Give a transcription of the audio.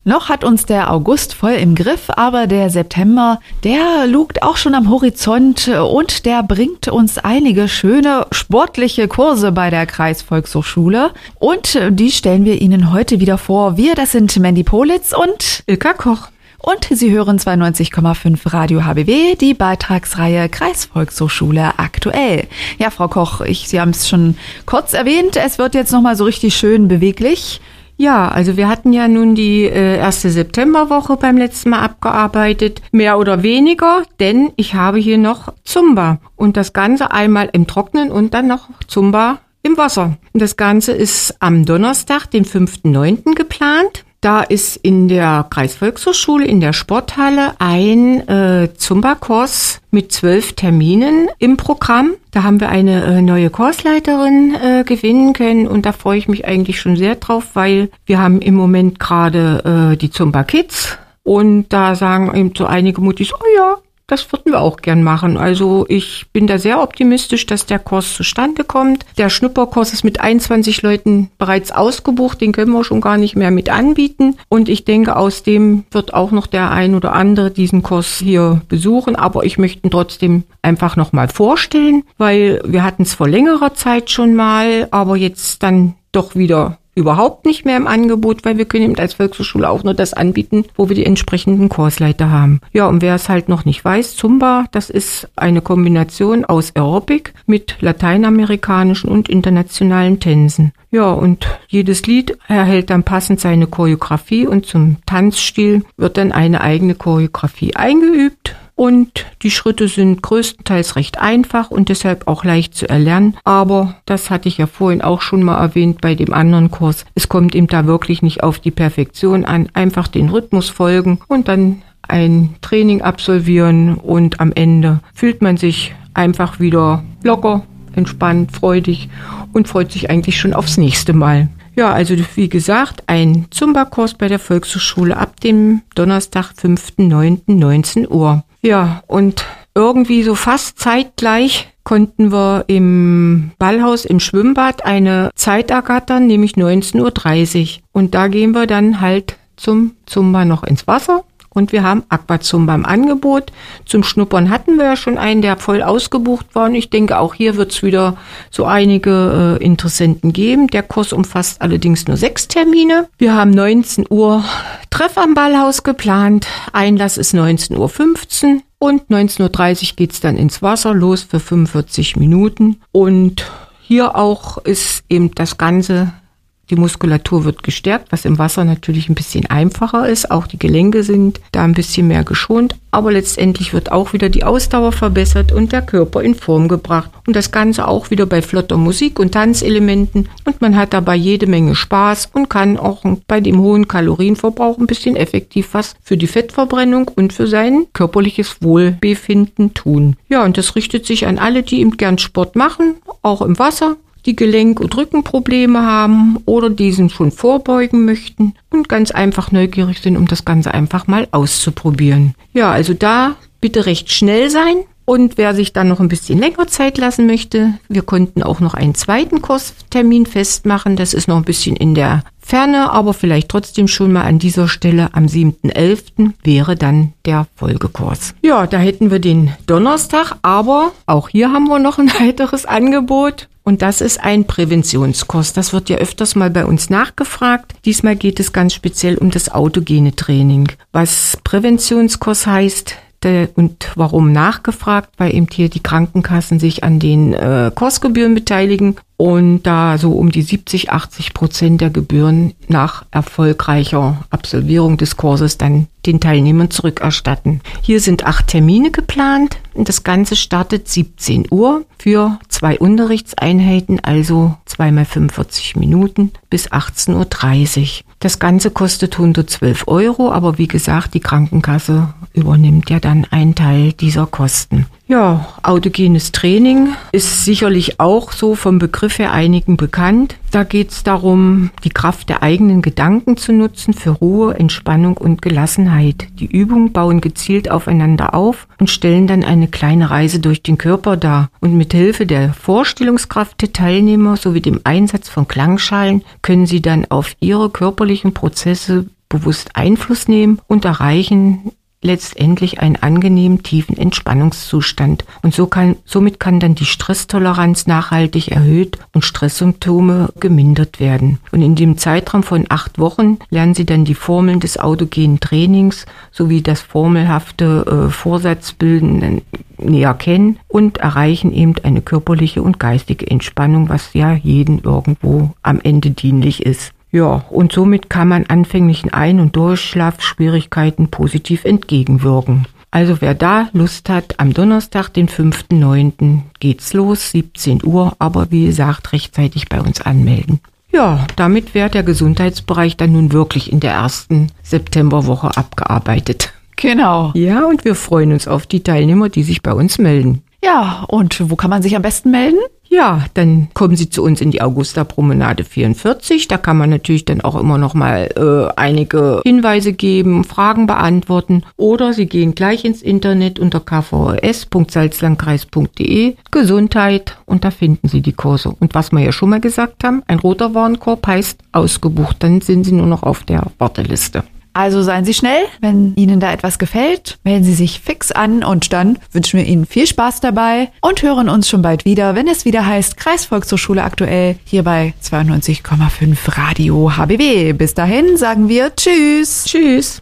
Noch hat uns der August voll im Griff, aber der September, der lugt auch schon am Horizont und der bringt uns einige schöne sportliche Kurse bei der Kreisvolkshochschule. Und die stellen wir Ihnen heute wieder vor. Wir, das sind Mandy Politz und Ilka Koch. Und Sie hören 92,5 Radio HBW, die Beitragsreihe Kreisvolkshochschule aktuell. Ja, Frau Koch, Sie haben es schon kurz erwähnt, es wird jetzt nochmal so richtig schön beweglich. Ja, also wir hatten ja nun die erste Septemberwoche beim letzten Mal abgearbeitet, mehr oder weniger, denn ich habe hier noch Zumba und das Ganze einmal im Trocknen und dann noch Zumba im Wasser. Und das Ganze ist am Donnerstag, den 5.9. geplant. Da ist in der Kreisvolkshochschule in der Sporthalle ein Zumba-Kurs mit 12 Terminen im Programm. Da haben wir eine neue Kursleiterin gewinnen können und da freue ich mich eigentlich schon sehr drauf, weil wir haben im Moment gerade die Zumba Kids und da sagen eben so einige Muttis, oh ja, das würden wir auch gern machen. Also ich bin da sehr optimistisch, dass der Kurs zustande kommt. Der Schnupperkurs ist mit 21 Leuten bereits ausgebucht. Den können wir schon gar nicht mehr mit anbieten. Und ich denke, aus dem wird auch noch der ein oder andere diesen Kurs hier besuchen. Aber ich möchte ihn trotzdem einfach nochmal vorstellen, weil wir hatten es vor längerer Zeit schon mal, aber jetzt dann doch wieder überhaupt nicht mehr im Angebot, weil wir können eben als Volkshochschule auch nur das anbieten, wo wir die entsprechenden Kursleiter haben. Ja, und wer es halt noch nicht weiß, Zumba, das ist eine Kombination aus Aerobic mit lateinamerikanischen und internationalen Tänzen. Ja, und jedes Lied erhält dann passend seine Choreografie und zum Tanzstil wird dann eine eigene Choreografie eingeübt. Und die Schritte sind größtenteils recht einfach und deshalb auch leicht zu erlernen. Aber das hatte ich ja vorhin auch schon mal erwähnt bei dem anderen Kurs. Es kommt eben da wirklich nicht auf die Perfektion an. Einfach den Rhythmus folgen und dann ein Training absolvieren. Und am Ende fühlt man sich einfach wieder locker, entspannt, freudig und freut sich eigentlich schon aufs nächste Mal. Ja, also wie gesagt, ein Zumba-Kurs bei der Volkshochschule ab dem Donnerstag, 5.9., 19 Uhr. Ja, und irgendwie so fast zeitgleich konnten wir im Ballhaus im Schwimmbad eine Zeit ergattern, nämlich 19.30 Uhr. Und da gehen wir dann halt zum Zumba noch ins Wasser. Und wir haben Aquazumba im Angebot. Zum Schnuppern hatten wir ja schon einen, der voll ausgebucht war. Und ich denke, auch hier wird es wieder so einige Interessenten geben. Der Kurs umfasst allerdings nur 6 Termine. Wir haben 19 Uhr Treff am Ballhaus geplant. Einlass ist 19.15 Uhr. Und 19.30 Uhr geht's dann ins Wasser los für 45 Minuten. Und hier auch ist eben das Ganze, die Muskulatur wird gestärkt, was im Wasser natürlich ein bisschen einfacher ist. Auch die Gelenke sind da ein bisschen mehr geschont. Aber letztendlich wird auch wieder die Ausdauer verbessert und der Körper in Form gebracht. Und das Ganze auch wieder bei flotter Musik und Tanzelementen. Und man hat dabei jede Menge Spaß und kann auch bei dem hohen Kalorienverbrauch ein bisschen effektiv was für die Fettverbrennung und für sein körperliches Wohlbefinden tun. Ja, und das richtet sich an alle, die eben gern Sport machen, auch im Wasser, die Gelenk- und Rückenprobleme haben oder diesen schon vorbeugen möchten und ganz einfach neugierig sind, um das Ganze einfach mal auszuprobieren. Ja, also da bitte recht schnell sein. Und wer sich dann noch ein bisschen länger Zeit lassen möchte, wir konnten auch noch einen zweiten Kurstermin festmachen. Das ist noch ein bisschen in der Ferne, aber vielleicht trotzdem schon mal an dieser Stelle am 7.11. wäre dann der Folgekurs. Ja, da hätten wir den Donnerstag, aber auch hier haben wir noch ein weiteres Angebot. Und das ist ein Präventionskurs. Das wird ja öfters mal bei uns nachgefragt. Diesmal geht es ganz speziell um das autogene Training. Was Präventionskurs heißt und warum nachgefragt, weil eben hier die Krankenkassen sich an den Kursgebühren beteiligen und da so um die 70-80% der Gebühren nach erfolgreicher Absolvierung des Kurses dann den Teilnehmern zurückerstatten. Hier sind 8 Termine geplant und das Ganze startet 17 Uhr für 2 Unterrichtseinheiten, also 2 mal 45 Minuten bis 18.30 Uhr. Das Ganze kostet 112 €, aber wie gesagt, die Krankenkasse übernimmt ja dann einen Teil dieser Kosten. Ja, autogenes Training ist sicherlich auch so vom Begriff her einigen bekannt. Da geht es darum, die Kraft der eigenen Gedanken zu nutzen für Ruhe, Entspannung und Gelassenheit. Die Übungen bauen gezielt aufeinander auf und stellen dann eine kleine Reise durch den Körper dar. Und mit Hilfe der Vorstellungskraft der Teilnehmer sowie dem Einsatz von Klangschalen können sie dann auf ihre körperlichen Prozesse bewusst Einfluss nehmen und erreichen letztendlich einen angenehmen, tiefen Entspannungszustand. Und somit kann dann die Stresstoleranz nachhaltig erhöht und Stresssymptome gemindert werden. Und in dem Zeitraum von 8 Wochen lernen Sie dann die Formeln des autogenen Trainings sowie das formelhafte Vorsatzbilden näher kennen und erreichen eben eine körperliche und geistige Entspannung, was ja jedem irgendwo am Ende dienlich ist. Ja, und somit kann man anfänglichen Ein- und Durchschlafschwierigkeiten positiv entgegenwirken. Also wer da Lust hat, am Donnerstag, den 5.9. geht's los, 17 Uhr, aber wie gesagt, rechtzeitig bei uns anmelden. Ja, damit wäre der Gesundheitsbereich dann nun wirklich in der ersten Septemberwoche abgearbeitet. Genau. Ja, und wir freuen uns auf die Teilnehmer, die sich bei uns melden. Ja, und wo kann man sich am besten melden? Ja, dann kommen Sie zu uns in die Augusta-Promenade 44. Da kann man natürlich dann auch immer noch mal einige Hinweise geben, Fragen beantworten. Oder Sie gehen gleich ins Internet unter kvs.salzlandkreis.de Gesundheit und da finden Sie die Kurse. Und was wir ja schon mal gesagt haben, ein roter Warenkorb heißt ausgebucht. Dann sind Sie nur noch auf der Warteliste. Also seien Sie schnell, wenn Ihnen da etwas gefällt, melden Sie sich fix an und dann wünschen wir Ihnen viel Spaß dabei und hören uns schon bald wieder, wenn es wieder heißt Kreisvolkshochschule aktuell, hier bei 92,5 Radio HBW. Bis dahin sagen wir Tschüss. Tschüss.